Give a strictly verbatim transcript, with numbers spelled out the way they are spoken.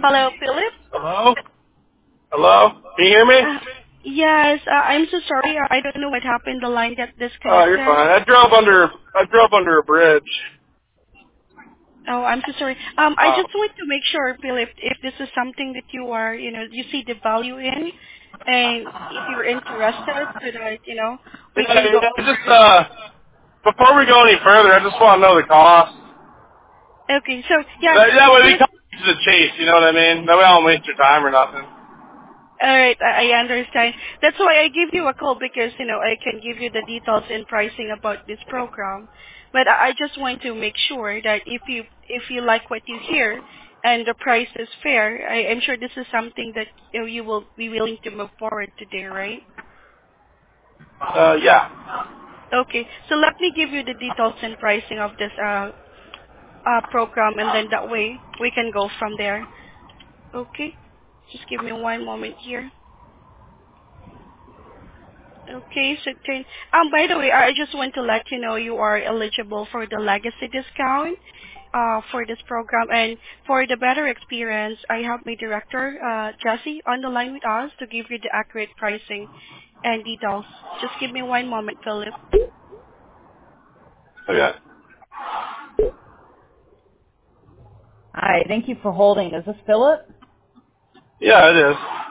Hello, Philip. Hello? Hello? Can you hear me? Uh, yes, uh, I'm so sorry. I don't know what happened. The line got Oh, you're disconnected. fine. I drove under I drove under a bridge. Oh, I'm so sorry. Um, I Um, just want to make sure, Philip, if this is something that you are, you know, you see the value in, and if you're interested, so that you know we yeah, can go yeah, just over. uh, before we go any further, I just want to know the cost. Okay, so yeah, That, that way we this. come to the chase. You know what I mean? That way I don't waste your time or nothing. All right, I I understand. That's why I give you a call because, you know, I can give you the details and pricing about this program. But I I just want to make sure that if you if you like what you hear and the price is fair, I, I'm sure this is something that you know, you will be willing to move forward today, right? Uh, yeah. Okay, so let me give you the details and pricing of this uh, uh, program, and then that way we can go from there. Okay, just give me one moment here. Okay, so ten. Um, by the way, I just want to let you know you are eligible for the legacy discount uh, for this program. And for the better experience, I have my director, uh, Jesse, on the line with us to give you the accurate pricing and details. Just give me one moment, Philip. Okay. Hi, thank you for holding. Is this Philip? Yeah, it is.